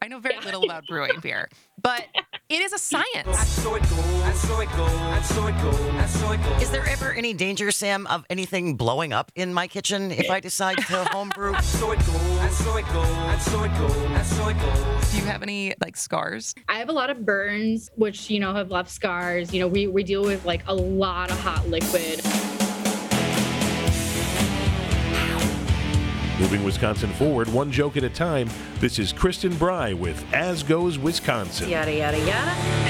I know very little about brewing beer, but it is a science. Is there ever any danger, Sam, of anything blowing up in my kitchen if I decide to homebrew? Do you have any like scars? I have a lot of burns, which, have left scars. We deal with like a lot of hot liquid. Moving Wisconsin forward, one joke at a time, this is Kristen Bry with As Goes Wisconsin. Yada, yada, yada.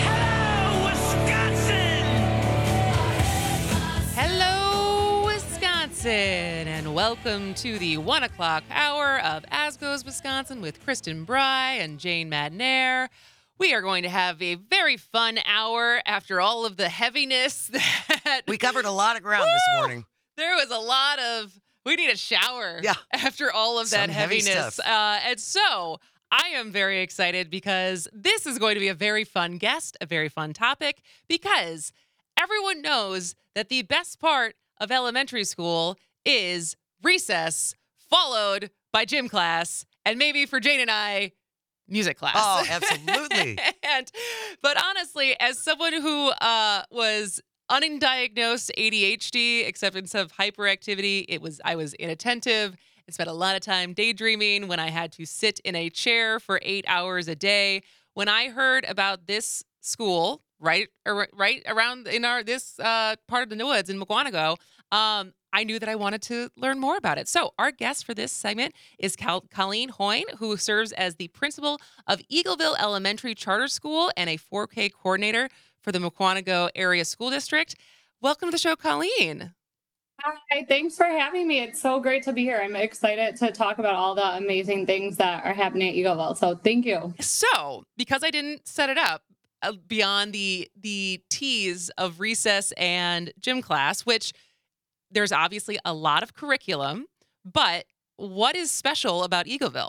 Hello, Wisconsin, and welcome to the 1 o'clock hour of As Goes Wisconsin with Kristen Bry and Jane Madnair. We are going to have a very fun hour after all of the heaviness that... We covered a lot of ground this morning. There was a lot of... We need a shower after all of that Some heavy heaviness. stuff. And so I am very excited because this is going to be a very fun guest, a very fun topic, because everyone knows that the best part of elementary school is recess, followed by gym class, and maybe for Jane and I, music class. Oh, absolutely. But honestly, as someone who was undiagnosed ADHD, acceptance of hyperactivity, I was inattentive and spent a lot of time daydreaming when I had to sit in a chair for 8 hours a day. When I heard about this school right around in this part of the woods in Mukwonago, I knew that I wanted to learn more about it. So our guest for this segment is Colleen Hoyne, who serves as the principal of Eagleville Elementary Charter School and a 4K coordinator for the Mukwonago Area School District. Welcome to the show, Colleen. Hi, thanks for having me. It's so great to be here. I'm excited to talk about all the amazing things that are happening at Eagleville. So thank you. So, because I didn't set it up beyond the tease of recess and gym class, which there's obviously a lot of curriculum, but what is special about Eagleville?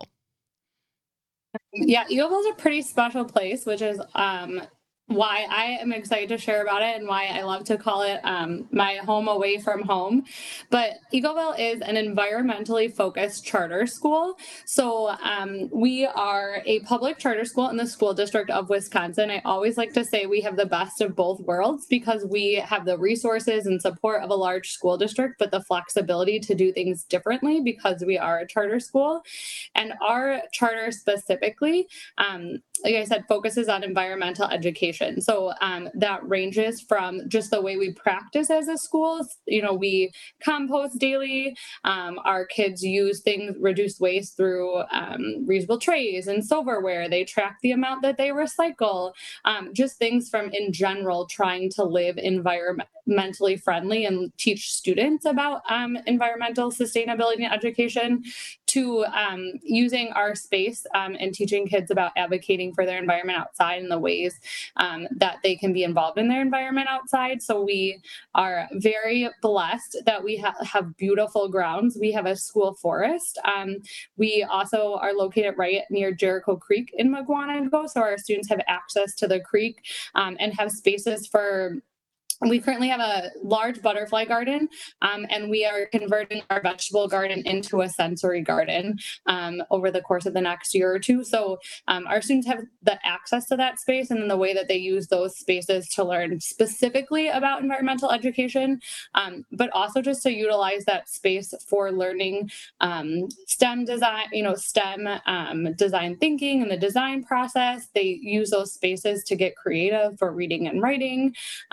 Yeah, Eagleville is a pretty special place, which is why I am excited to share about it and why I love to call it my home away from home. But Eagleville is an environmentally focused charter school. So we are a public charter school in the school district of Wisconsin. I always like to say we have the best of both worlds because we have the resources and support of a large school district, but the flexibility to do things differently because we are a charter school. And our charter specifically, like I said, focuses on environmental education. So that ranges from just the way we practice as a school. We compost daily. Our kids use reduce waste through reusable trays and silverware. They track the amount that they recycle. Just things from, in general, trying to live environmentally friendly and teach students about environmental sustainability and education, to using our space and teaching kids about advocating for their environment outside and the ways that they can be involved in their environment outside. So we are very blessed that we have beautiful grounds. We have a school forest. We also are located right near Jericho Creek in Mukwonago, so our students have access to the creek and have spaces for... We currently have a large butterfly garden, and we are converting our vegetable garden into a sensory garden over the course of the next year or two. So our students have the access to that space and then the way that they use those spaces to learn specifically about environmental education, but also just to utilize that space for learning STEM design, STEM design thinking and the design process. They use those spaces to get creative for reading and writing.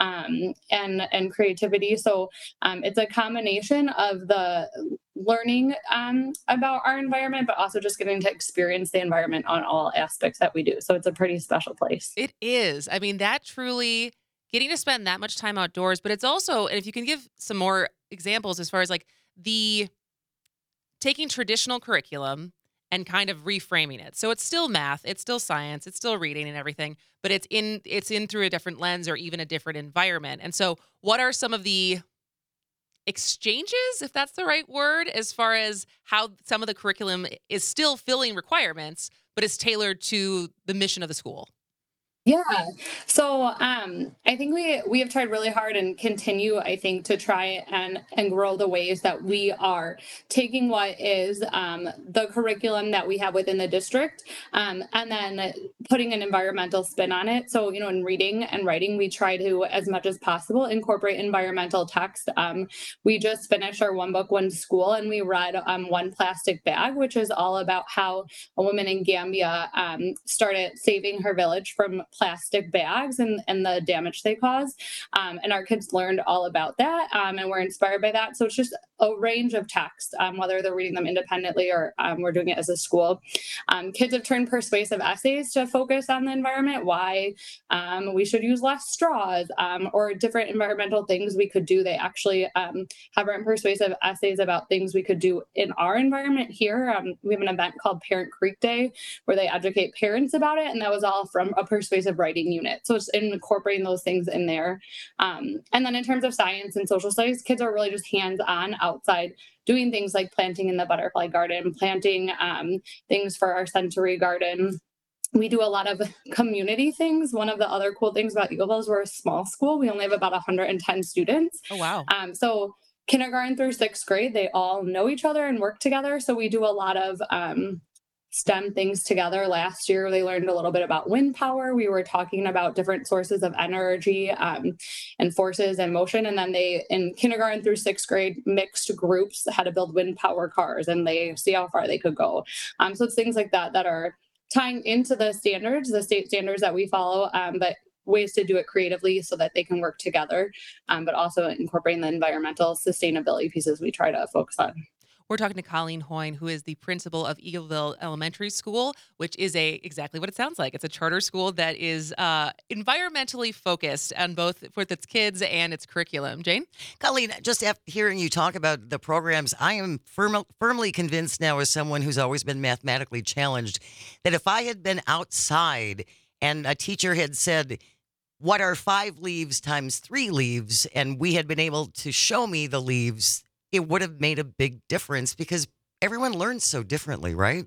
And creativity. So it's a combination of the learning about our environment, but also just getting to experience the environment on all aspects that we do. So it's a pretty special place. It is. I mean, that truly, getting to spend that much time outdoors, but it's also, and if you can give some more examples as far as like the taking traditional curriculum and kind of reframing it. So it's still math, it's still science, it's still reading and everything, but it's in through a different lens or even a different environment. And so what are some of the exchanges, if that's the right word, as far as how some of the curriculum is still filling requirements, but is tailored to the mission of the school? Yeah. So I think we have tried really hard and continue, I think, to try and grow the ways that we are taking what is the curriculum that we have within the district, and then putting an environmental spin on it. So, in reading and writing, we try to, as much as possible, incorporate environmental text. We just finished our One Book, One School, and we read One Plastic Bag, which is all about how a woman in Gambia started saving her village from plastic bags and the damage they cause. And our kids learned all about that, and we're inspired by that. So it's just a range of texts, whether they're reading them independently or we're doing it as a school. Kids have turned persuasive essays to focus on the environment, why we should use less straws, or different environmental things we could do. They actually have written persuasive essays about things we could do in our environment here. We have an event called Parent Creek Day where they educate parents about it. And that was all from a persuasive writing unit. So it's incorporating those things in there. And then in terms of science and social studies, kids are really just hands on outside doing things like planting in the butterfly garden, planting things for our sensory garden. We do a lot of community things. One of the other cool things about Eagleville is we're a small school. We only have about 110 students. Oh, wow. So kindergarten through sixth grade, they all know each other and work together. So we do a lot of STEM things together. Last year, they learned a little bit about wind power. We were talking about different sources of energy and forces and motion. And then they, in kindergarten through sixth grade, mixed groups had to build wind power cars, and they see how far they could go. So it's things like that that are tying into the standards, the state standards that we follow, but ways to do it creatively so that they can work together, but also incorporating the environmental sustainability pieces we try to focus on. We're talking to Colleen Hoyne, who is the principal of Eagleville Elementary School, which is exactly what it sounds like. It's a charter school that is environmentally focused on both with its kids and its curriculum. Jane? Colleen, just after hearing you talk about the programs, I am firmly convinced now, as someone who's always been mathematically challenged, that if I had been outside and a teacher had said, "What are 5 leaves times 3 leaves?" and we had been able to show me the leaves, it would have made a big difference because everyone learns so differently, right?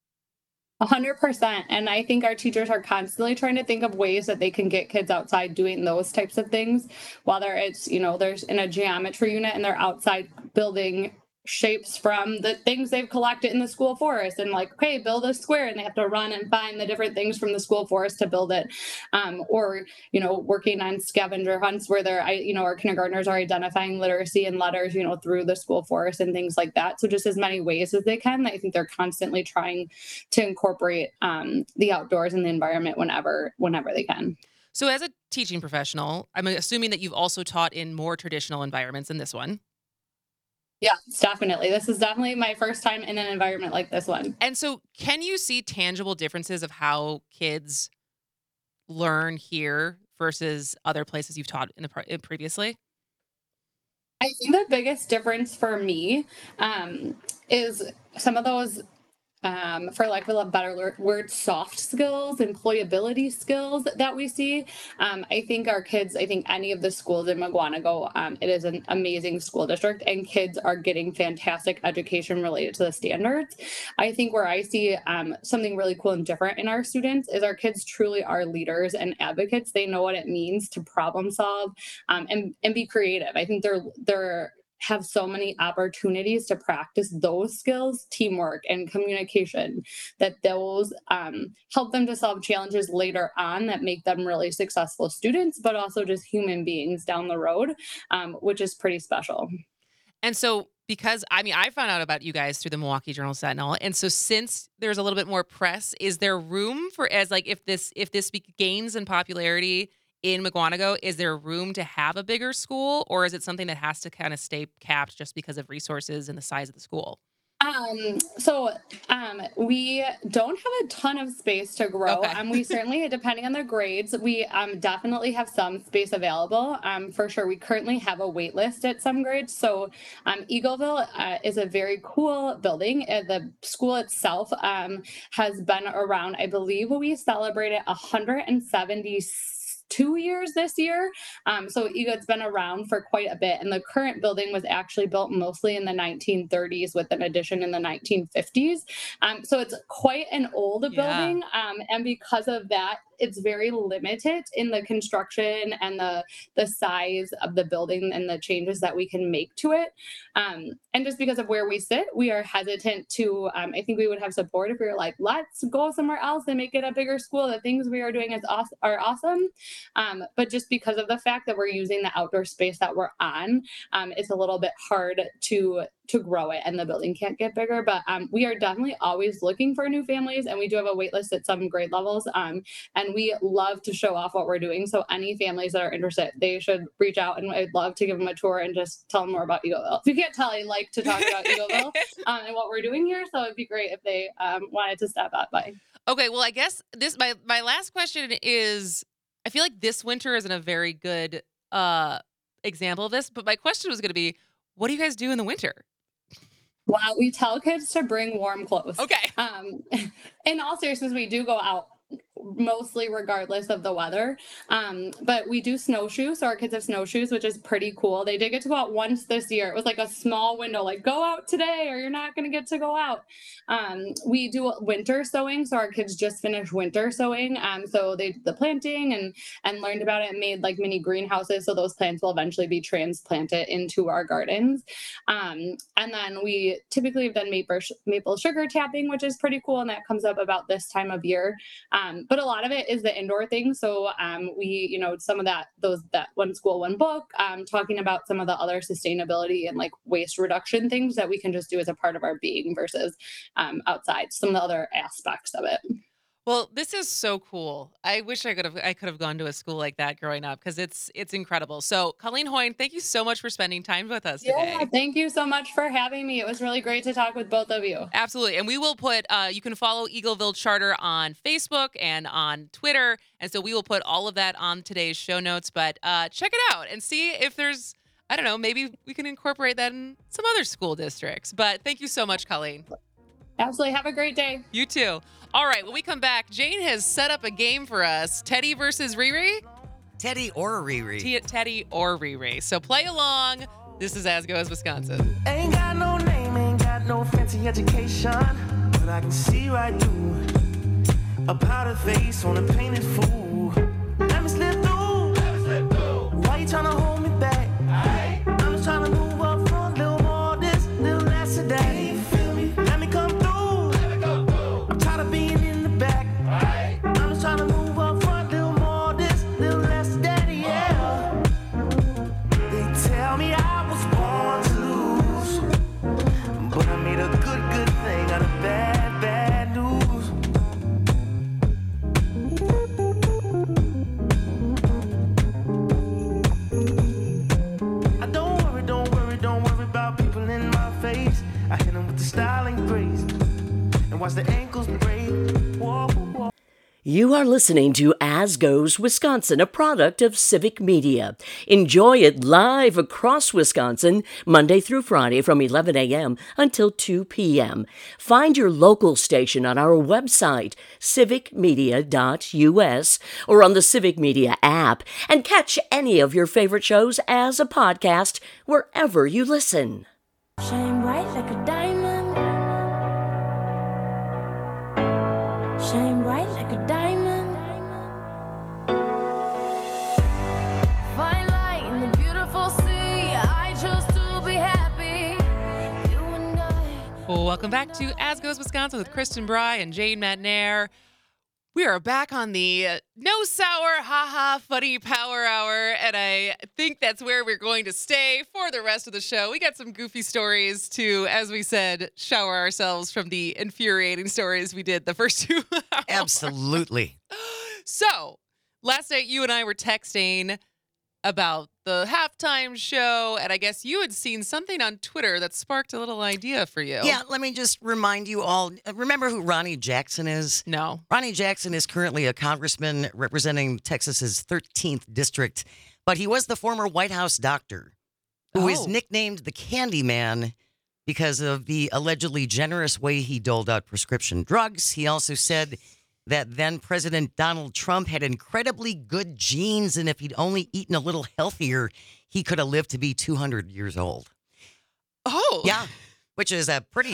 100%. And I think our teachers are constantly trying to think of ways that they can get kids outside doing those types of things. Whether it's, there's in a geometry unit and they're outside building shapes from the things they've collected in the school forest, and like, okay, build a square, and they have to run and find the different things from the school forest to build it. Or working on scavenger hunts where our kindergartners are identifying literacy and letters through the school forest and things like that. So just as many ways as they can. I think they're constantly trying to incorporate the outdoors and the environment whenever they can. So as a teaching professional, I'm assuming that you've also taught in more traditional environments than this one. Yeah, definitely. This is definitely my first time in an environment like this one. And so can you see tangible differences of how kids learn here versus other places you've taught previously? I think the biggest difference for me is some of those, for lack of a better word, soft skills, employability skills that we see. I think our kids, I think any of the schools in Mukwonago, it is an amazing school district, and kids are getting fantastic education related to the standards. I think where I see something really cool and different in our students is our kids truly are leaders and advocates. They know what it means to problem solve and be creative. I think they're have so many opportunities to practice those skills, teamwork and communication, that those help them to solve challenges later on that make them really successful students, but also just human beings down the road, which is pretty special. And so, because I found out about you guys through the Milwaukee Journal Sentinel, and so since there's a little bit more press, is there room for if this gains in popularity in Mukwonago, is there room to have a bigger school, or is it something that has to kind of stay capped just because of resources and the size of the school? We don't have a ton of space to grow. Okay. We certainly, depending on the grades, we definitely have some space available. For sure, we currently have a wait list at some grades. So Eagleville is a very cool building. The school itself has been around, I believe we celebrated 172 years this year. So it's been around for quite a bit. And the current building was actually built mostly in the 1930s with an addition in the 1950s. So it's quite an old building. And because of that, it's very limited in the construction and the size of the building and the changes that we can make to it. And just because of where we sit, we are hesitant to, I think we would have support if we were like, let's go somewhere else and make it a bigger school. The things we are doing are awesome. But just because of the fact that we're using the outdoor space that we're on, it's a little bit hard to grow it, and the building can't get bigger. But we are definitely always looking for new families, and we do have a wait list at some grade levels. And we love to show off what we're doing. So any families that are interested, they should reach out, and I'd love to give them a tour and just tell them more about Eagleville. If you can't tell, I like to talk about Eagleville and what we're doing here. So it'd be great if they wanted to stop by. Okay, well, I guess my last question is, I feel like this winter isn't a very good example of this, but my question was going to be, what do you guys do in the winter? Wow, we tell kids to bring warm clothes. Okay. In all seriousness, we do go out mostly regardless of the weather. But we do snowshoes. So our kids have snowshoes, which is pretty cool. They did get to go out once this year. It was like a small window, like go out today or you're not going to get to go out. We do winter sowing. So our kids just finished winter sowing. So they did the planting and learned about it and made like mini greenhouses. So those plants will eventually be transplanted into our gardens. And then we typically have done maple sugar tapping, which is pretty cool. And that comes up about this time of year. But a lot of it is the indoor thing. So we, some of that One School, One Book, talking about some of the other sustainability and like waste reduction things that we can just do as a part of our being versus outside, some of the other aspects of it. Well, this is so cool. I wish I could have gone to a school like that growing up, because it's incredible. So, Colleen Hoyne, thank you so much for spending time with us today. Yeah, thank you so much for having me. It was really great to talk with both of you. Absolutely. And we will put, you can follow Eagleville Charter on Facebook and on Twitter. And so we will put all of that on today's show notes. But check it out and see if there's, I don't know, maybe we can incorporate that in some other school districts. But thank you so much, Colleen. Absolutely. Have a great day. You too. All right. When we come back, Jane has set up a game for us. Teddy versus Riri? Teddy or Riri. Teddy or Riri. So play along. This is As Goes Wisconsin. Ain't got no name, ain't got no fancy education, but I can see right through a powdered face on a painted fool. Let me slip through. Why you trying to hold me back? I'm just trying to move up front, little more this, little less of that. Let me come through. I'm tired of being in the back. I'm just trying to move up front, little more this, little less of that, yeah. They tell me I was born to lose, but I made a good thing out of bad news. I don't worry about people in my face. I hit them with the style and grace, and watch the ankles break. Whoa, whoa. You are listening to As Goes Wisconsin, a product of Civic Media. Enjoy it live across Wisconsin, Monday through Friday from 11 a.m. until 2 p.m. Find your local station on our website, civicmedia.us, or on the Civic Media app, and catch any of your favorite shows as a podcast wherever you listen. Shine bright like a diamond. Shine bright like a diamond. Fine light in the beautiful sea. I chose to be happy. You and I. Well, welcome back to As Goes Wisconsin with Kristen Bry and Jane Matnair. We are back on the no sour, haha, funny power hour, and I think that's where we're going to stay for the rest of the show. We got some goofy stories to, as we said, shower ourselves from the infuriating stories we did the first 2 hours. Absolutely. So, last night you and I were texting about the halftime show, and I guess you had seen something on Twitter that sparked a little idea for you. Yeah, let me just remind you all. Remember who Ronnie Jackson is? No. Ronnie Jackson is currently a congressman representing Texas's 13th district, but he was the former White House doctor who is nicknamed the Candy Man because of the allegedly generous way he doled out prescription drugs. He also said that then President Donald Trump had incredibly good genes, and if he'd only eaten a little healthier, he could have lived to be 200 years old. Oh. Yeah, which is a pretty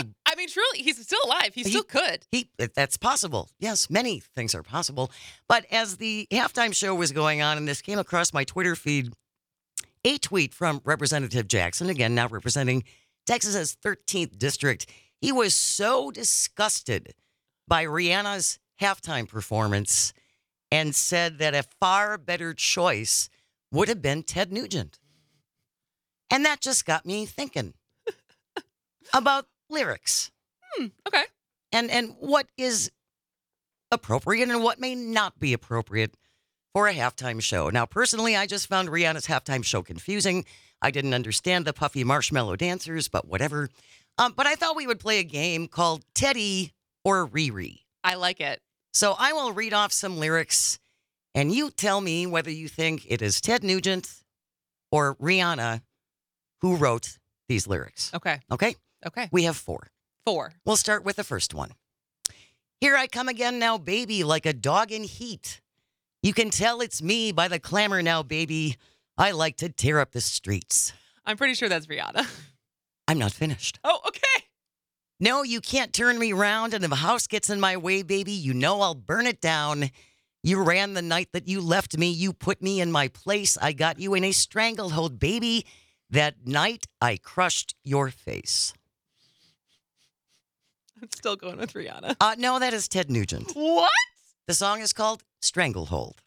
mean, truly, he's still alive. He still could. That's possible. Yes, many things are possible. But as the halftime show was going on, and this came across my Twitter feed, a tweet from Representative Jackson, again, now representing Texas's 13th district. He was so disgusted by Rihanna's halftime performance and said that a far better choice would have been Ted Nugent. And that just got me thinking about lyrics. Okay. And what is appropriate and what may not be appropriate for a halftime show. Now, personally, I just found Rihanna's halftime show confusing. I didn't understand the puffy marshmallow dancers, but whatever. But I thought we would play a game called Teddy or Riri. I like it. So I will read off some lyrics, and you tell me whether you think it is Ted Nugent or Rihanna who wrote these lyrics. Okay. Okay? Okay. We have 4. 4. We'll start with the first one. Here I come again now, baby, like a dog in heat. You can tell it's me by the clamor now, baby. I like to tear up the streets. I'm pretty sure that's Rihanna. I'm not finished. Oh, okay. No, you can't turn me round, and if a house gets in my way, baby, you know I'll burn it down. You ran the night that you left me. You put me in my place. I got you in a stranglehold, baby. That night, I crushed your face. I'm still going with Rihanna. No, that is Ted Nugent. What? The song is called Stranglehold.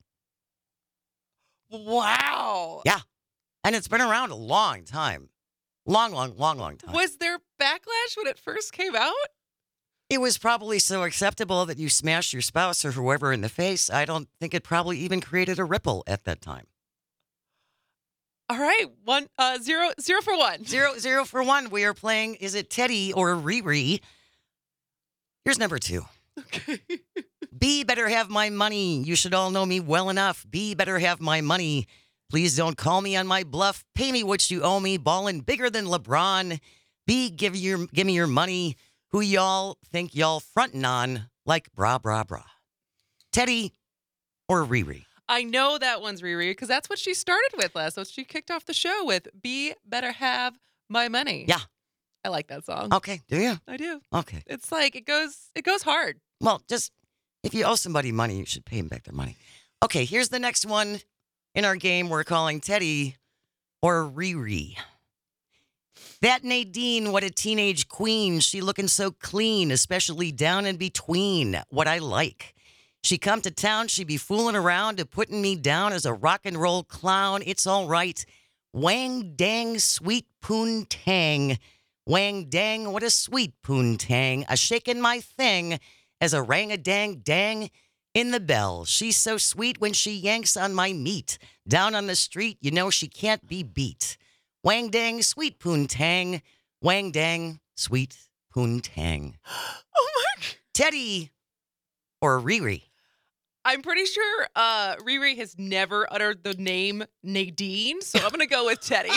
Wow. Yeah. And it's been around a long time. Long time. Was there backlash when it first came out? It was probably so acceptable that you smashed your spouse or whoever in the face. I don't think it probably even created a ripple at that time. All right. 0 for 1. 0 for 1. We are playing, is it Teddy or Riri? Here's number 2. Okay. B better have my money. You should all know me well enough. B better have my money. Please don't call me on my bluff. Pay me what you owe me. Ballin' bigger than LeBron. B, give me your money. Who y'all think y'all frontin' on like bra, bra, bra. Teddy or Riri? I know that one's Riri because that's what she started with last. So she kicked off the show with "B Better Have My Money." Yeah. I like that song. Okay, do you? I do. Okay. It's like it goes hard. Well, just if you owe somebody money, you should pay them back their money. Okay, here's the next one in our game we're calling Teddy or Riri. That Nadine, what a teenage queen. She looking so clean, especially down in between. What I like. She come to town, she be fooling around to putting me down as a rock and roll clown. It's all right. Wang dang sweet poontang. Wang dang, what a sweet poontang. A shaking my thing as a rang-a-dang dang in the bell. She's so sweet when she yanks on my meat. Down on the street, you know she can't be beat. Wang dang, sweet poontang. Wang dang, sweet poontang. Oh my! Teddy or Riri? I'm pretty sure Riri has never uttered the name Nadine, so I'm gonna go with Teddy.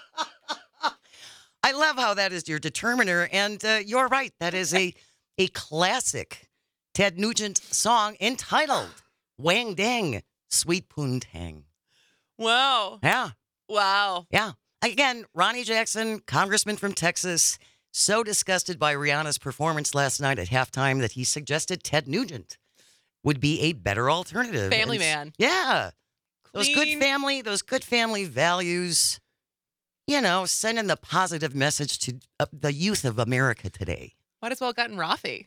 I love how that is your determiner, and you're right. That is a classic Ted Nugent song entitled "Wang Dang, Sweet Poontang." Wow! Yeah, Wow! yeah. Again, Ronnie Jackson, congressman from Texas, so disgusted by Rihanna's performance last night at halftime that he suggested Ted Nugent would be a better alternative. Family And man. Yeah. Those Clean. good family values, you know, sending the positive message to the youth of America today. Might as well have gotten Rafi.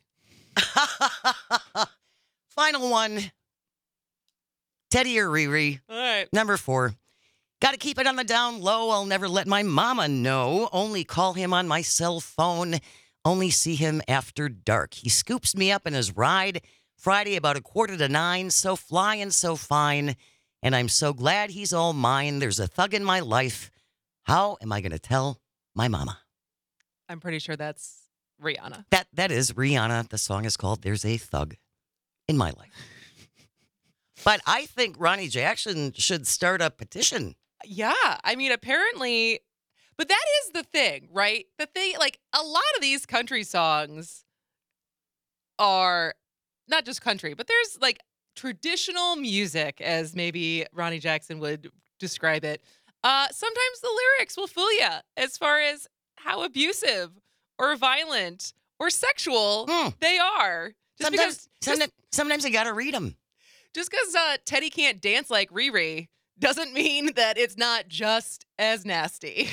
Final one. Teddy or Riri? All right. Number 4. Got to keep it on the down low. I'll never let my mama know. Only call him on my cell phone. Only see him after dark. He scoops me up in his ride Friday about 8:45. So flying, so fine. And I'm so glad he's all mine. There's a thug in my life. How am I going to tell my mama? I'm pretty sure that's Rihanna. That is Rihanna. The song is called There's a Thug in My Life. But I think Ronnie Jackson should start a petition. Yeah. I mean, apparently, but that is the thing, right? The thing, like, a lot of these country songs are not just country, but there's like traditional music, as maybe Ronnie Jackson would describe it. Sometimes the lyrics will fool you as far as how abusive or violent or sexual Hmm. they are. Sometimes you got to read them. Just because Teddy can't dance like Riri doesn't mean that it's not just as nasty.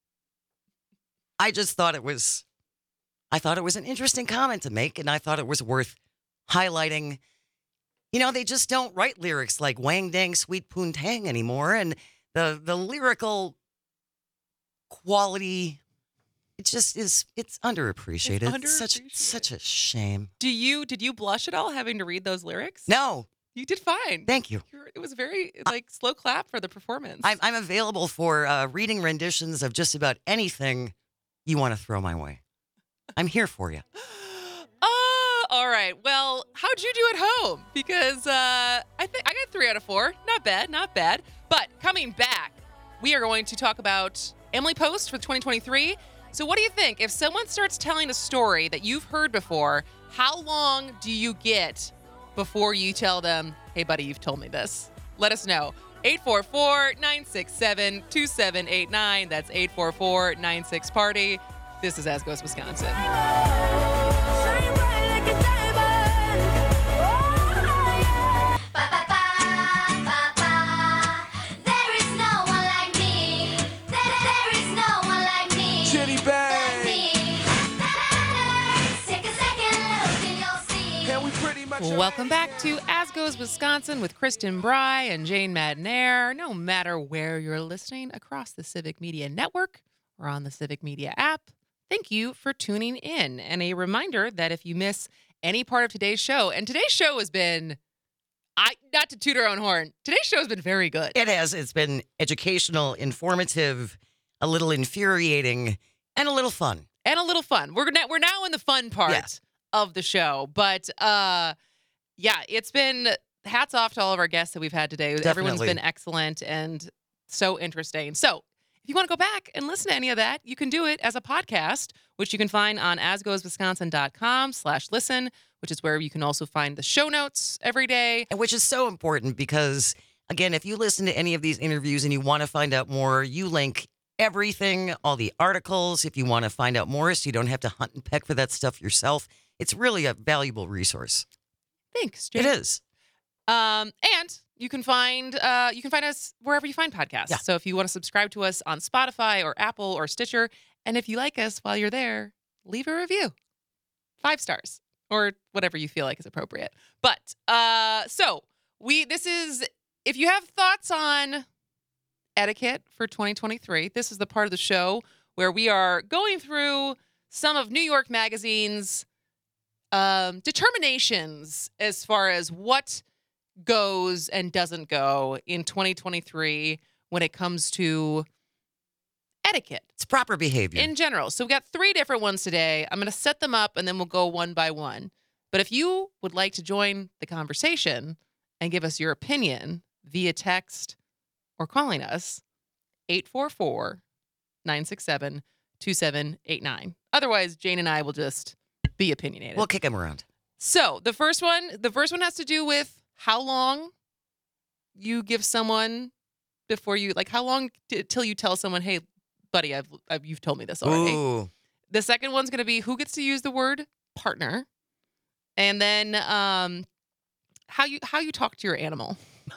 I thought it was an interesting comment to make, and I thought it was worth highlighting. You know, they just don't write lyrics like Wang Dang Sweet Poontang anymore, and the lyrical quality, it's underappreciated. It's such a shame. Did you blush at all having to read those lyrics? No, You did fine. thank you. It was very slow clap for the performance. I'm available for reading renditions of just about anything you want to throw my way. I'm here for you. All right. Well, how'd you do at home? Because I think I got 3 out of 4. Not bad, not bad. But coming back, we are going to talk about Emily Post for 2023. So what do you think? If someone starts telling a story that you've heard before, how long do you get before you tell them, hey, buddy, you've told me this? Let us know. 844-967-2789. That's 844-96-PARTY. This is As Goes Wisconsin. Shine bright like a diamond. Oh, yeah. There is no one like me. There is no one like me. Jenny Bang. Take a second look and you'll see. And we pretty much Welcome back to As Goes Wisconsin with Kristen Bry and Jane Madnair. No matter where you're listening across the Civic Media Network or on the Civic Media app, thank you for tuning in. And a reminder that if you miss any part of today's show, and today's show has been, not to toot our own horn, today's show has been very good. It has. It's been educational, informative, a little infuriating, and a little fun. And a little fun. We're now in the fun part Yeah. of the show. But yeah, it's been hats off to all of our guests that we've had today. Everyone's Definitely. been excellent and so interesting. So if you want to go back and listen to any of that, you can do it as a podcast, which you can find on asgoeswisconsin.com/listen, which is where you can also find the show notes every day. And which is so important because, again, if you listen to any of these interviews and you want to find out more, you link everything, all the articles. If you want to find out more, so you don't have to hunt and peck for that stuff yourself, it's really a valuable resource. Thanks, Jane. It is. And you can find us wherever you find podcasts. Yeah. So if you want to subscribe to us on Spotify or Apple or Stitcher, and if you like us while you're there, leave a review, 5 stars or whatever you feel like is appropriate. But if you have thoughts on etiquette for 2023, this is the part of the show where we are going through some of New York Magazine's determinations as far as what goes and doesn't go in 2023 when it comes to etiquette It's proper behavior. in general. So we got 3 different ones today. I'm going to set them up and then we'll go one by one. But if you would like to join the conversation and give us your opinion via text or calling us, 844-967-2789. Otherwise, Jane and I will just be opinionated. We'll kick him around. So the first one has to do with how long you give someone before you, like how long till you tell someone, hey, buddy, you've told me this already. Ooh. The second one's going to be who gets to use the word partner, and then how you talk to your animal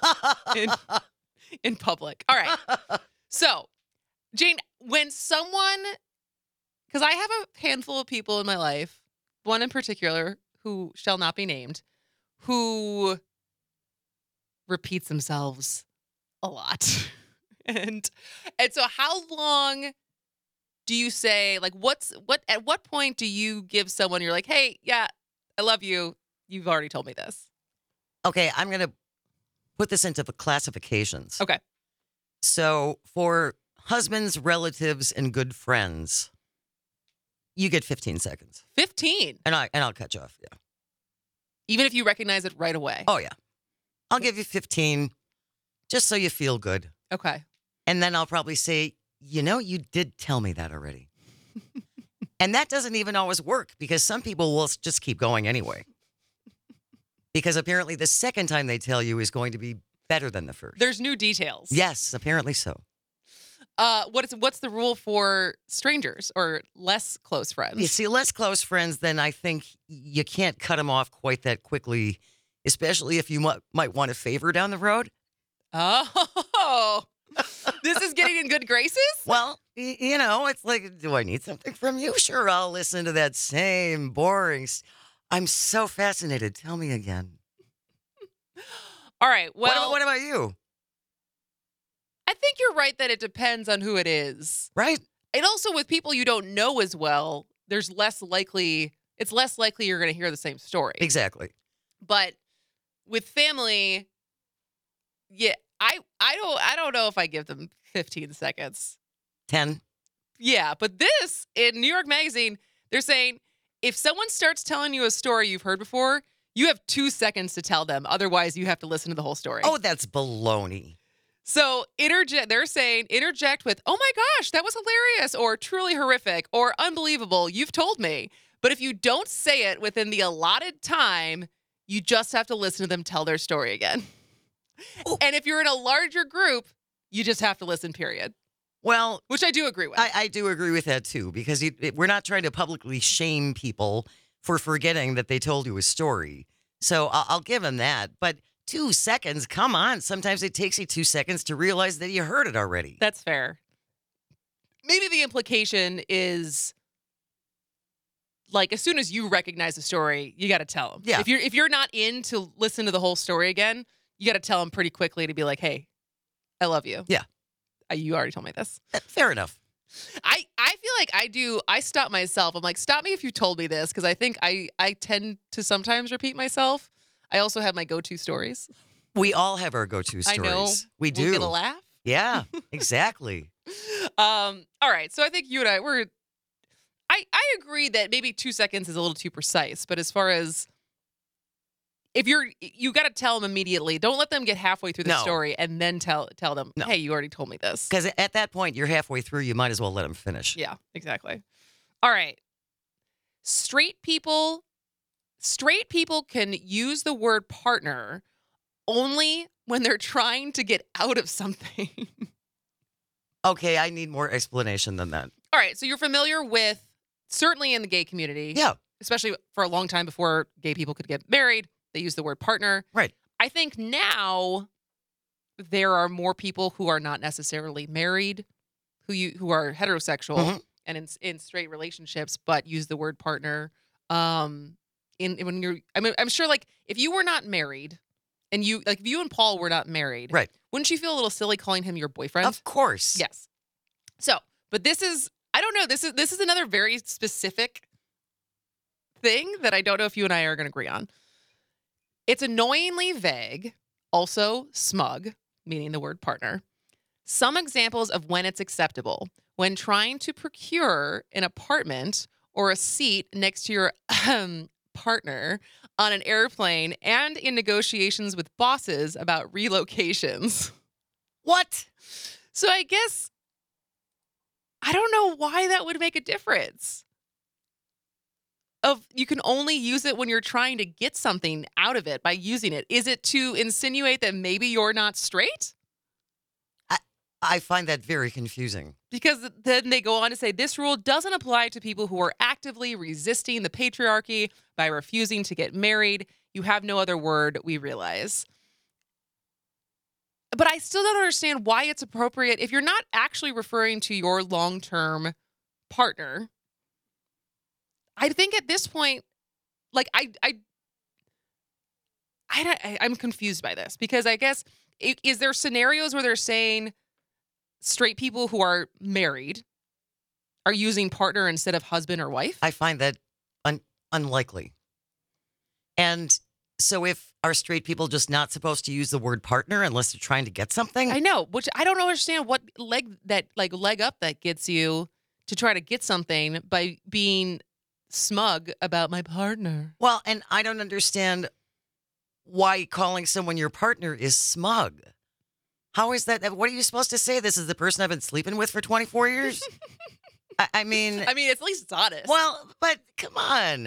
in public. All right. So, Jane, when someone, because I have a handful of people in my life, one in particular who shall not be named, who repeats themselves a lot. and so how long do you say, like, at what point do you give someone, you're like, hey, yeah, I love you. You've already told me this. Okay, I'm going to put this into the classifications. Okay. So for husbands, relatives, and good friends, you get 15 seconds. 15. And I'll cut you off. Yeah. Even if you recognize it right away. Oh, yeah. I'll give you 15 just so you feel good. Okay. And then I'll probably say, you did tell me that already. And that doesn't even always work because some people will just keep going anyway. Because apparently the second time they tell you is going to be better than the first. There's new details. Yes, apparently so. What's the rule for strangers or less close friends? You see, less close friends, then I think you can't cut them off quite that quickly, especially if you might want a favor down the road. Oh, this is getting in good graces? Well, it's like, do I need something from you? Sure, I'll listen to that same boring. I'm so fascinated. Tell me again. All right. Well, What about you? I think you're right that it depends on who it is. Right? And also with people you don't know as well, it's less likely you're going to hear the same story. Exactly. But with family, yeah, I don't know if I give them 15 seconds. 10. Yeah, but this in New York Magazine, they're saying if someone starts telling you a story you've heard before, you have 2 seconds to tell them. Otherwise, you have to listen to the whole story. Oh, that's baloney. So they're saying interject with, "Oh my gosh, that was hilarious," or "truly horrific," or "unbelievable, you've told me." But if you don't say it within the allotted time, you just have to listen to them tell their story again. Ooh. And if you're in a larger group, you just have to listen, period. Well, Which I do agree with. I do agree with that too, because we're not trying to publicly shame people for forgetting that they told you a story. So I'll give them that. But 2 seconds, come on. Sometimes it takes you 2 seconds to realize that you heard it already. That's fair. Maybe the implication is like as soon as you recognize the story, you got to tell them. Yeah. If you're not in to listen to the whole story again, you got to tell them pretty quickly to be like, "Hey, I love you." Yeah. You already told me this. Fair enough. I feel like I stop myself. I'm like, stop me if you told me this, because I think I tend to sometimes repeat myself. I also have my go-to stories. We all have our go-to stories. I know. We do. We'll get a laugh. Yeah, exactly. All right. So I think you and I agree that maybe 2 seconds is a little too precise, but as far as if you got to tell them immediately. Don't let them get halfway through the No. story and then tell them, No. "Hey, you already told me this." Because at that point, you're halfway through. You might as well let them finish. Yeah, exactly. All right. Straight people can use the word partner only when they're trying to get out of something. Okay, I need more explanation than that. All right. So you're familiar with, certainly in the gay community, Yeah, especially for a long time before gay people could get married, they used the word partner. right. I think now there are more people who are not necessarily married, who are heterosexual Mhm. and in straight relationships, but use the word partner. When you're, I'm sure, like if you were not married, and if you and Paul were not married, Right. wouldn't you feel a little silly calling him your boyfriend? Of course. Yes. So, but this is, I don't know. This is another very specific thing that I don't know if you and I are going to agree on. It's annoyingly vague, also smug, meaning the word partner. Some examples of when it's acceptable: when trying to procure an apartment or a seat next to your partner on an airplane, and in negotiations with bosses about relocations. What? So I guess I don't know why that would make a difference. You can only use it when you're trying to get something out of it by using it. Is it to insinuate that maybe you're not straight? I find that very confusing. Because then they go on to say this rule doesn't apply to people who are actively resisting the patriarchy by refusing to get married. You have no other word, we realize. But I still don't understand why it's appropriate if you're not actually referring to your long-term partner. I think at this point, like I'm confused by this, because I guess is there scenarios where they're saying straight people who are married are using partner instead of husband or wife? I find that unlikely. And so if are straight people just not supposed to use the word partner unless they're trying to get something? I know, which I don't understand what leg up that gets you to try to get something by being smug about my partner. Well, and I don't understand why calling someone your partner is smug. How is that? What are you supposed to say? This is the person I've been sleeping with for 24 years? I mean, at least it's honest. well, but come on.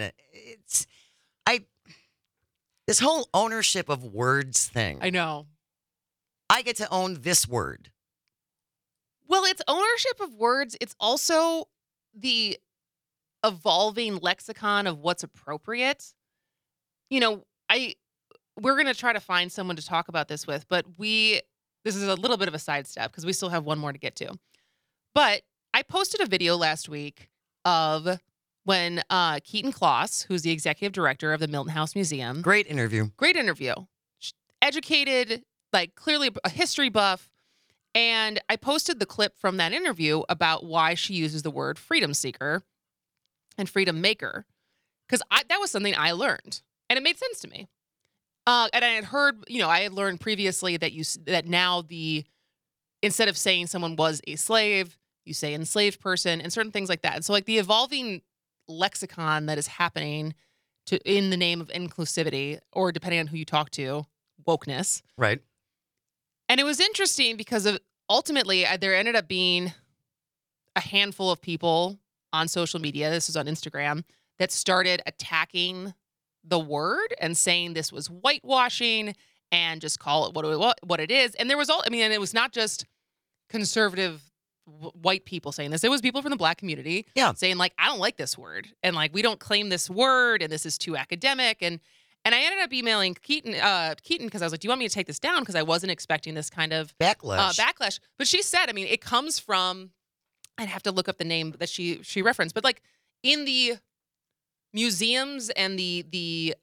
This whole ownership of words thing. I know. I get to own this word. Well, it's ownership of words. It's also the evolving lexicon of what's appropriate. You know, we're going to try to find someone to talk about this with, but this is a little bit of a sidestep because we still have one more to get to. But I posted a video last week of when Keaton Kloss, who's the executive director of the Milton House Museum. Great interview. Educated, like clearly a history buff. And I posted the clip from that interview about why she uses the word freedom seeker and freedom maker. Because that was something I learned. And it made sense to me. And I had heard, I had learned previously that now instead of saying someone was a slave, you say enslaved person and certain things like that. And so like the evolving lexicon that is happening in the name of inclusivity, or depending on who you talk to, wokeness. Right. And it was interesting because ultimately there ended up being a handful of people on social media, this was on Instagram, that started attacking the word and saying this was whitewashing and just call it what it is. And there was and it was not just conservative white people saying this. It was people from the Black community saying like, I don't like this word. And like, we don't claim this word and this is too academic. And I ended up emailing Keaton because I was like, do you want me to take this down? Because I wasn't expecting this kind of backlash. But she said, it comes from, I'd have to look up the name that she referenced, but like in the museums and the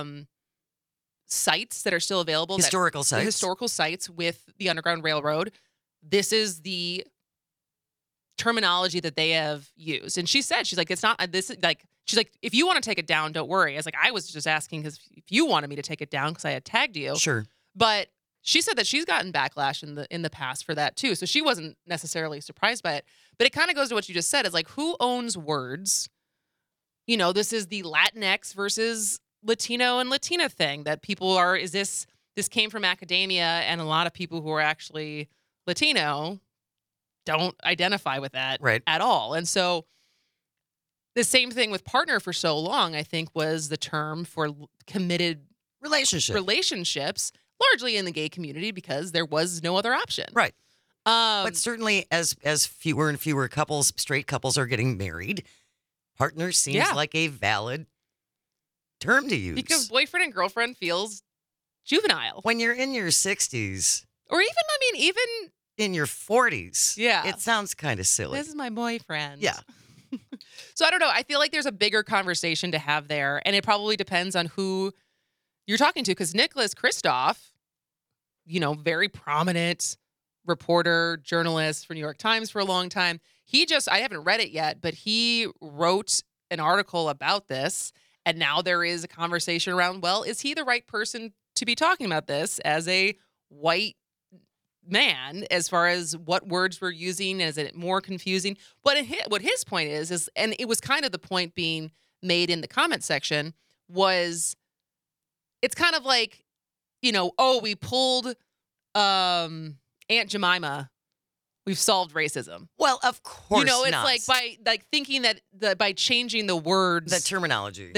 sites that are still available. Historical sites with the Underground Railroad. This is the terminology that they have used. And she said, she's like, it's not, this is like, she's like, if you want to take it down, don't worry. I was like, I was just asking because if you wanted me to take it down because I had tagged you. Sure. But she said that she's gotten backlash in the past for that too. So she wasn't necessarily surprised by it. But it kind of goes to what you just said. Is like, who owns words? This is the Latinx versus Latino and Latina thing that people are, this came from academia, and a lot of people who are actually Latino don't identify with that at all. And so the same thing with partner for so long, I think, was the term for committed relationships, largely in the gay community because there was no other option. Right. But certainly as fewer and fewer straight couples are getting married, partner seems like a valid term to use. Because boyfriend and girlfriend feels juvenile. When you're in your 60s. Or even in your 40s. Yeah. It sounds kind of silly. This is my boyfriend. Yeah. So I don't know. I feel like there's a bigger conversation to have there. And it probably depends on who you're talking to. Because Nicholas Kristof, very prominent reporter, journalist for New York Times for a long time. I haven't read it yet, but he wrote an article about this. And now there is a conversation around, well, is he the right person to be talking about this as a white man, as far as what words we're using? Is it more confusing? But what his point is, and it was kind of the point being made in the comment section, was it's kind of like, we pulled Aunt Jemima, we've solved racism. Well, of course it's not. like by thinking that by changing the words, the terminology,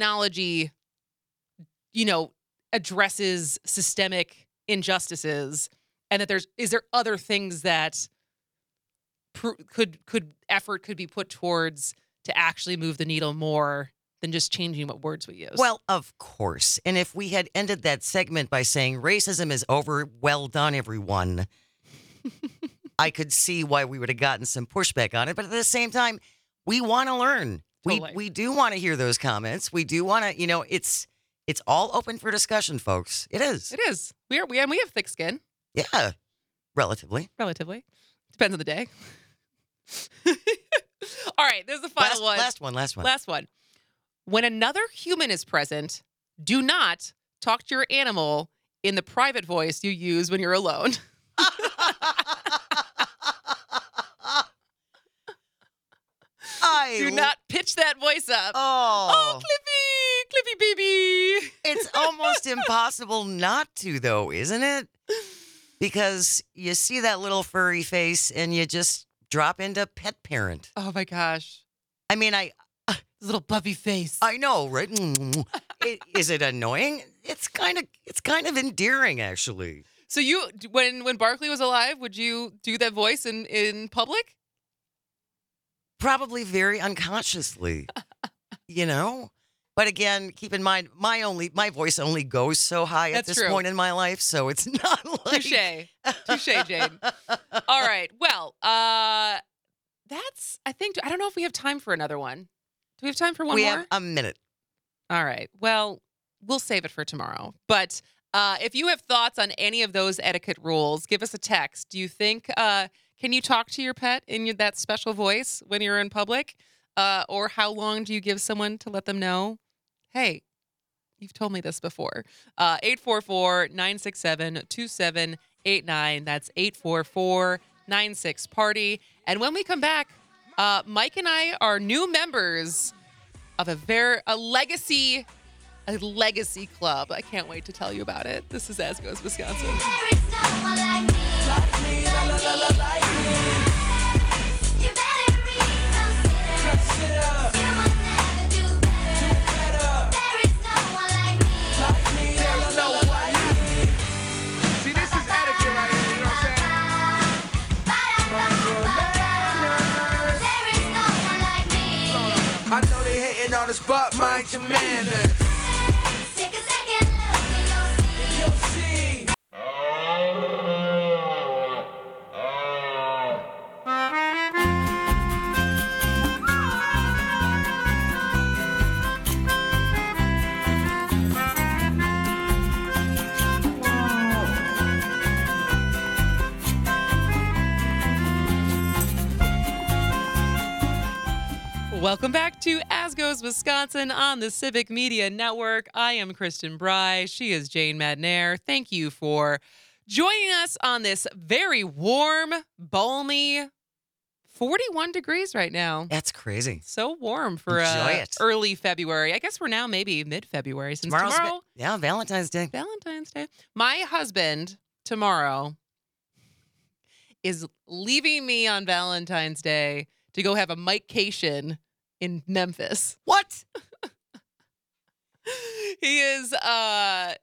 addresses systemic injustices, and that is there other things that effort could be put towards to actually move the needle more than just changing what words we use. Well, of course. And if we had ended that segment by saying racism is over, well done, everyone, I could see why we would have gotten some pushback on it. But at the same time, we want to learn. Totally. We do want to hear those comments. We do want to, it's all open for discussion, folks. It is. It is. We have thick skin. Yeah, relatively. Depends on the day. All right, this is the final one. Last one. When another human is present, do not talk to your animal in the private voice you use when you're alone. Do not pitch that voice up. Oh, Cliffy baby. It's almost impossible not to, though, isn't it? Because you see that little furry face and you just drop into pet parent. Oh my gosh. Little puppy face. I know, right? Is it annoying? It's kind of endearing, actually. So you, when Barkley was alive, would you do that voice in public? Probably very unconsciously, you know? But again, keep in mind, my voice only goes so high at That's this true. point in my life, so it's not like Touche, Jane. All right. Well, that's, I don't know if we have time for another one. Do we have time for one we more? have a minute. All right. Well, we'll save it for tomorrow. But if you have thoughts on any of those etiquette rules, give us a text. Do you think, can you talk to your pet in that special voice when you're in public? Or how long do you give someone to let them know, hey, you've told me this before. 844-967-2789. That's 844-96-PARTY. And when we come back, Mike and I are new members of a legacy club. I can't wait to tell you about it. This is As Goes Wisconsin. There is no one like me. You better reconsider. You will never do better. There is no one like me. There's no one like me. See, this is etiquette right here, you know what I'm saying? There is no one like me. I know they hating on us, but mind your manners. Take a second look and you'll see. You'll see. Welcome back to As Goes Wisconsin on the Civic Media Network. I am Kristen Bry. She is Jane Madnair. Thank you for joining us on this very warm, balmy, 41 degrees right now. That's crazy. So warm for Enjoy it. early February. I guess we're now maybe mid-February since Tomorrow's tomorrow, Valentine's Day. Valentine's Day. My husband tomorrow is leaving me on Valentine's Day to go have a Mikecation in Memphis. What? He is I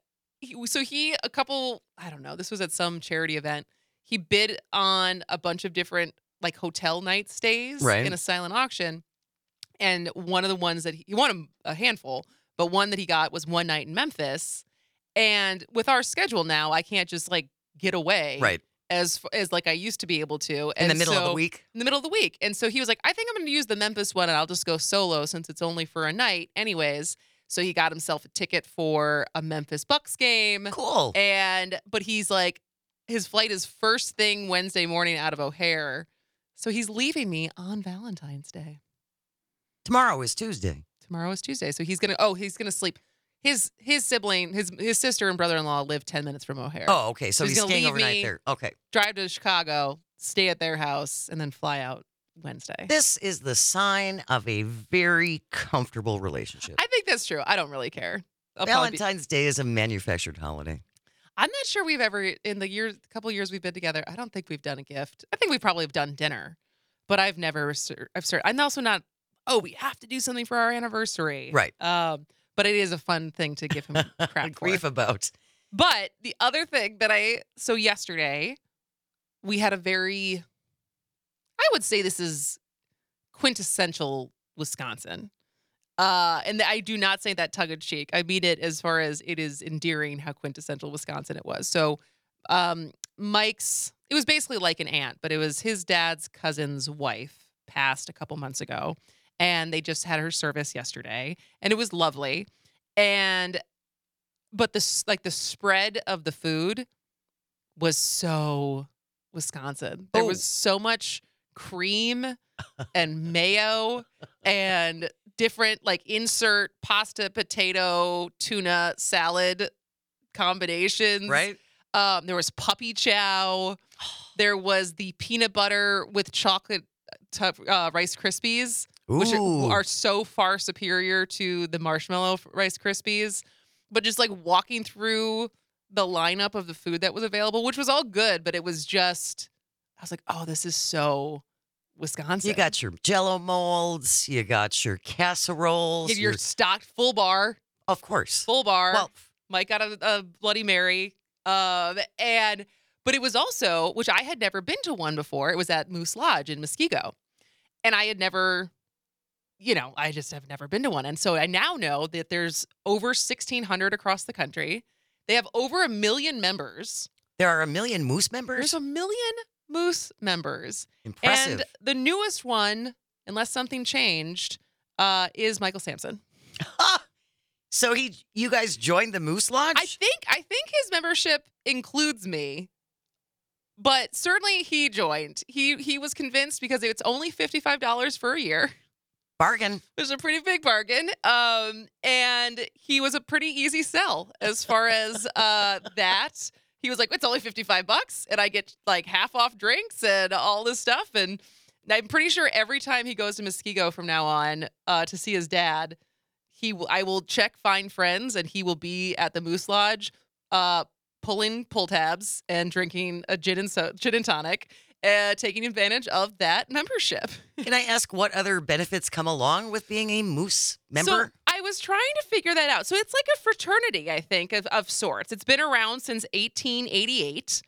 don't know, this was at some charity event. He bid on a bunch of different like hotel night stays Right. in a silent auction. And one of the ones that he won a handful, but one that he got was one night in Memphis. And with our schedule now, I can't just like get away. Right. As like I used to be able to. In the And middle of the so- week? In the middle of the week. And so he was like, I think I'm going to use the Memphis one and I'll just go solo since it's only for a night anyways. So he got himself a ticket for a Memphis Bucks game. Cool. But he's like, his flight is first thing Wednesday morning out of O'Hare. So he's leaving me on Valentine's Day. Tomorrow is Tuesday. Tomorrow is Tuesday. So he's going to sleep. His sibling, his sister and brother-in-law live 10 minutes from O'Hare. Oh, okay. So He's he's gonna staying leave overnight me. there. Okay. Drive to Chicago, stay at their house, and then fly out Wednesday. This is the sign of a very comfortable relationship. I think that's true. I don't really care. I'll probably be- Valentine's Day is a manufactured holiday. I'm not sure we've ever, in the couple years we've been together, I don't think we've done a gift. I think we probably have done dinner, but I've never, I'm also not, we have to do something for our anniversary. Right. But it is a fun thing to give him crap for. Grief about. But the other thing that so yesterday, we had a very, I would say this is quintessential Wisconsin. And I do not say that tongue in cheek. I mean it as far as it is endearing how quintessential Wisconsin it was. So it was basically like an aunt, but it was his dad's cousin's wife passed a couple months ago. And they just had her service yesterday. And it was lovely. But the spread of the food was so Wisconsin. There was so much cream and mayo and different like insert pasta, potato, tuna, salad combinations. Right? There was puppy chow. There was the peanut butter with chocolate Rice Krispies, which Ooh. are so far superior to the marshmallow Rice Krispies. But just like walking through the lineup of the food that was available, which was all good, but it was just, I was like, oh, this is so Wisconsin. You got your Jello molds. You got your casseroles. Your stocked full bar. Of course. Full bar. Well, Mike got a Bloody Mary. But it was also, which I had never been to one before. It was at Moose Lodge in Muskego, and I had never, I just have never been to one. And so I now know that there's over 1,600 across the country. They have over 1 million members. There are 1 million Moose members? There's 1 million Moose members. Impressive. And the newest one, unless something changed, is Michael Sampson. So you guys joined the Moose Lodge? I think his membership includes me. But certainly he joined. He was convinced because it's only $55 for a year. Bargain. It was a pretty big bargain. And he was a pretty easy sell as far as that. He was like, it's only $55 and I get like half off drinks and all this stuff. And I'm pretty sure every time he goes to Muskego from now on to see his dad, I will check Find Friends and he will be at the Moose Lodge pulling pull tabs and drinking a gin and tonic, taking advantage of that membership. Can I ask what other benefits come along with being a Moose member? So I was trying to figure that out. So it's like a fraternity, I think, of sorts. It's been around since 1888.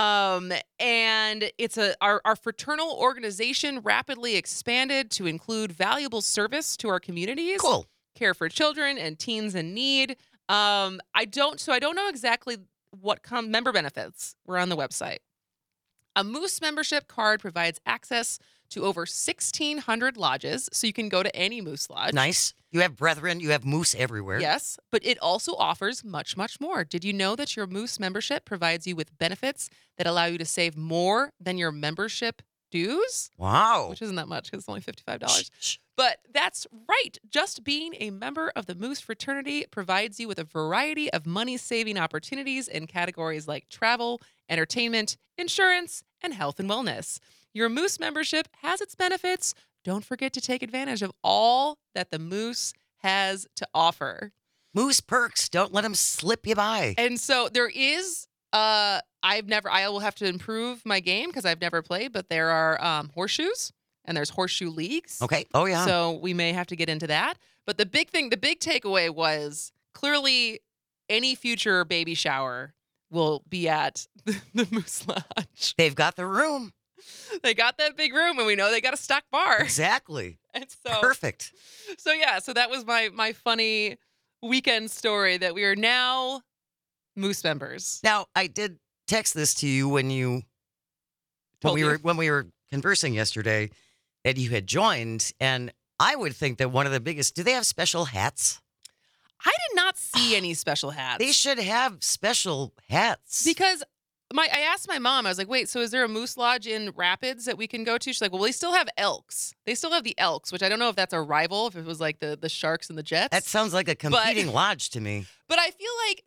And it's our fraternal organization rapidly expanded to include valuable service to our communities. Cool. Care for children and teens in need. I don't know exactly what member benefits were on the website. A Moose membership card provides access to over 1,600 lodges, so you can go to any Moose Lodge. Nice. You have brethren, you have Moose everywhere. Yes, but it also offers much, much more. Did you know that your Moose membership provides you with benefits that allow you to save more than your membership dues? Wow. Which isn't that much because it's only $55. Shh, shh. But that's right. Just being a member of the Moose fraternity provides you with a variety of money-saving opportunities in categories like travel, entertainment, insurance, and health and wellness. Your Moose membership has its benefits. Don't forget to take advantage of all that the Moose has to offer. Moose perks. Don't let them slip you by. And so there is, I will have to improve my game because I've never played, but there are horseshoes and there's horseshoe leagues. Okay. Oh, yeah. So we may have to get into that. But the big takeaway was clearly any future baby shower will be at the Moose Lodge. They've got the room. They got that big room and we know they got a stocked bar. Exactly. And so Perfect. So yeah, so that was my funny weekend story that we are now Moose members. Now, I did text this to you when Told you. we were conversing yesterday that you had joined, and I would think that one of the biggest. Do they have special hats? I did not see any special hats. They should have special hats. Because I asked my mom, I was like, wait, so is there a Moose Lodge in Rapids that we can go to? She's like, well, they still have Elks. They still have the Elks, which I don't know if that's a rival, if it was like the Sharks and the Jets. That sounds like a competing lodge to me. But I feel like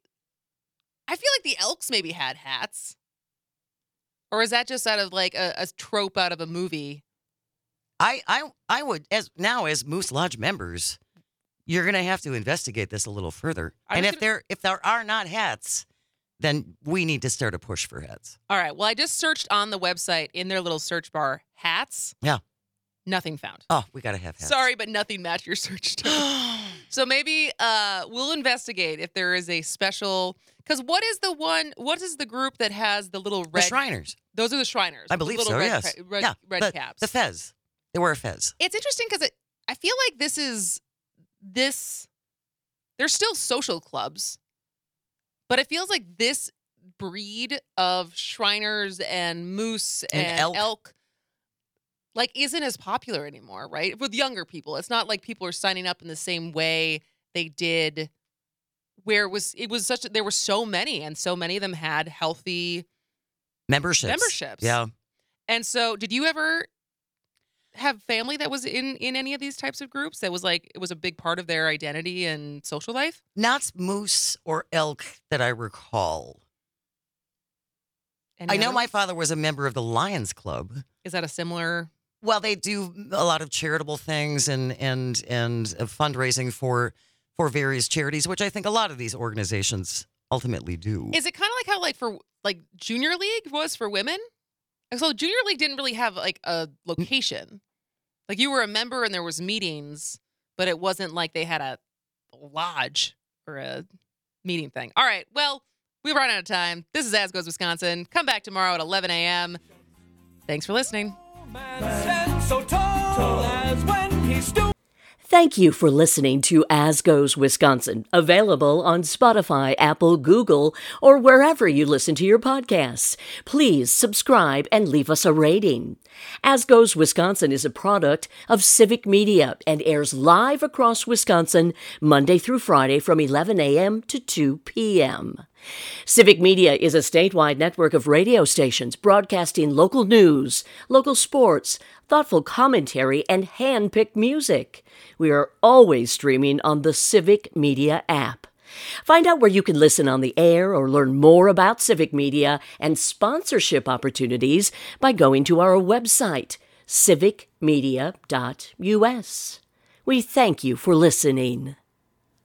the Elks maybe had hats. Or is that just out of like a trope out of a movie? I would, as Moose Lodge members, you're going to have to investigate this a little further. And if there are not hats, then we need to start a push for hats. All right. Well, I just searched on the website in their little search bar, hats. Yeah. Nothing found. Oh, we got to have hats. Sorry, but nothing matched your search term. So maybe we'll investigate if there is a special. Because what is the group that has the little red? The Shriners. Those are the Shriners. I with the believe little so, red yes. red caps. The fez. They wear a fez. It's interesting because I feel like this. There's still social clubs, but it feels like this breed of Shriners and Moose and elk like isn't as popular anymore, right? With younger people. It's not like people are signing up in the same way they did where there were so many and so many of them had healthy memberships. Yeah. And so did you ever have family that was in any of these types of groups that was like it was a big part of their identity and social life? Not moose or elk that I recall. Any I know other my ones? father was a member of the Lions Club. Is that a similar? Well, they do a lot of charitable things and fundraising for various charities, which I think a lot of these organizations ultimately do. Is it kind of like how like for like Junior League was for women? So Junior League didn't really have like a location. Like you were a member and there was meetings, but it wasn't like they had a lodge or a meeting thing. All right. Well, We run out of time. This is As Goes Wisconsin. Come back tomorrow at 11 a.m. Thanks for listening. So tall as when he stood. Thank you for listening to As Goes Wisconsin, available on Spotify, Apple, Google, or wherever you listen to your podcasts. Please subscribe and leave us a rating. As Goes Wisconsin is a product of Civic Media and airs live across Wisconsin Monday through Friday from 11 a.m. to 2 p.m. Civic Media is a statewide network of radio stations broadcasting local news, local sports, thoughtful commentary, and hand-picked music. We are always streaming on the Civic Media app. Find out where you can listen on the air or learn more about Civic Media and sponsorship opportunities by going to our website, civicmedia.us. We thank you for listening.